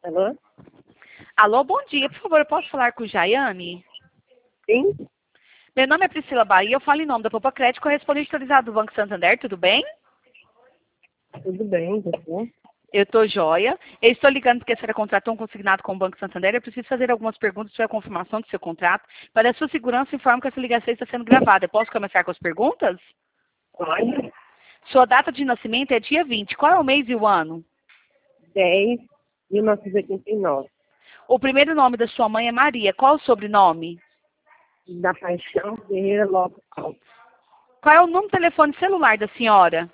Alô? Alô, bom dia. Por favor, eu posso falar com Jaiane? Sim? Meu nome é Priscila Bahia, eu falo em nome da Poupa Crédito, correspondente autorizado do Banco Santander, tudo bem? Tudo bem, você? Eu estou joia. Eu estou ligando porque a senhora contratou um consignado com o Banco Santander. Eu preciso fazer algumas perguntas sobre a confirmação do seu contrato. Para a sua segurança, informo que essa ligação está sendo gravada. Eu posso começar com as perguntas? Pode. Sua data de nascimento é dia 20. Qual é o mês e o ano? 10, 1989. O primeiro nome da sua mãe é Maria. Qual o sobrenome? Da Paixão Ferreira Lopes Alves. Qual é o número de telefone celular da senhora?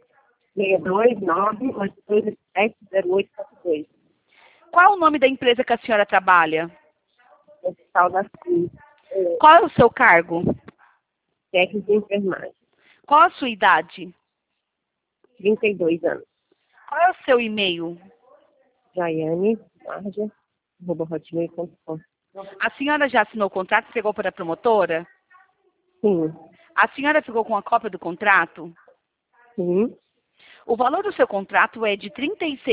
629-8207-0842. Qual é o nome da empresa que a senhora trabalha? Hospital da Cruz. Qual é o seu cargo? Técnico de enfermagem. Qual a sua idade? 32 anos. Qual é o seu e-mail? Jaiane, Marja, @hotmail.com. A senhora já assinou o contrato e entregou para a promotora? Sim. A senhora ficou com a cópia do contrato? Sim. O valor do seu contrato é de R$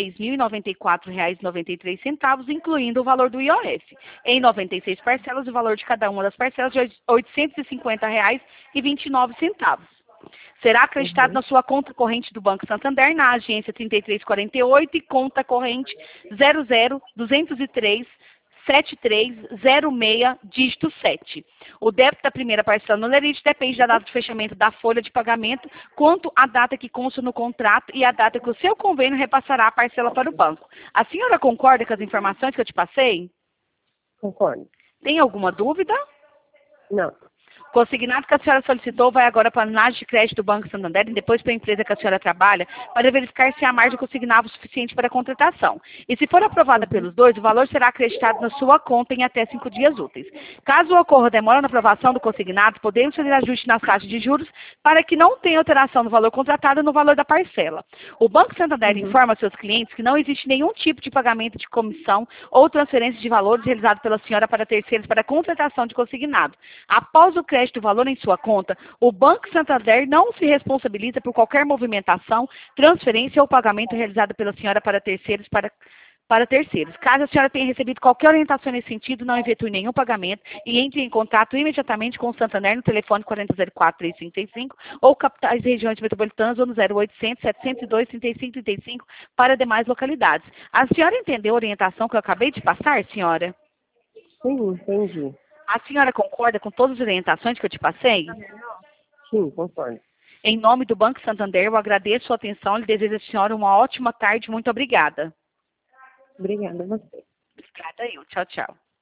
36.094,93, incluindo o valor do IOF. Em 96 parcelas, o valor de cada uma das parcelas é de R$ 850,29. Será acreditado na sua conta corrente do Banco Santander, na agência 3348 e conta corrente 00203-7306, dígito 7. O débito da primeira parcela no lerite depende da data de fechamento da folha de pagamento, quanto à data que consta no contrato e a data que o seu convênio repassará a parcela para o banco. A senhora concorda com as informações que eu te passei? Concordo. Tem alguma dúvida? Não. O consignado que a senhora solicitou vai agora para a análise de crédito do Banco Santander e depois para a empresa que a senhora trabalha para verificar se a margem consignava o suficiente para a contratação. E se for aprovada pelos dois, o valor será acreditado na sua conta em até 5 dias úteis. Caso ocorra demora na aprovação do consignado, podemos fazer ajuste nas taxas de juros para que não tenha alteração no valor contratado no valor da parcela. O Banco Santander informa aos seus clientes que não existe nenhum tipo de pagamento de comissão ou transferência de valores realizado pela senhora para terceiros para a contratação de consignado. Após o crédito do valor em sua conta, o Banco Santander não se responsabiliza por qualquer movimentação, transferência ou pagamento realizado pela senhora para terceiros. Caso a senhora tenha recebido qualquer orientação nesse sentido, não efetue nenhum pagamento e entre em contato imediatamente com o Santander no telefone 4004-3535 ou capitais e regiões metropolitanas ou no 0800-702-3535 para demais localidades. A senhora entendeu a orientação que eu acabei de passar, senhora? Sim, entendi. A senhora concorda com todas as orientações que eu te passei? Sim, concordo. Em nome do Banco Santander, eu agradeço a sua atenção e desejo à senhora uma ótima tarde. Muito obrigada. Obrigada a você. Obrigada eu. Tchau, tchau.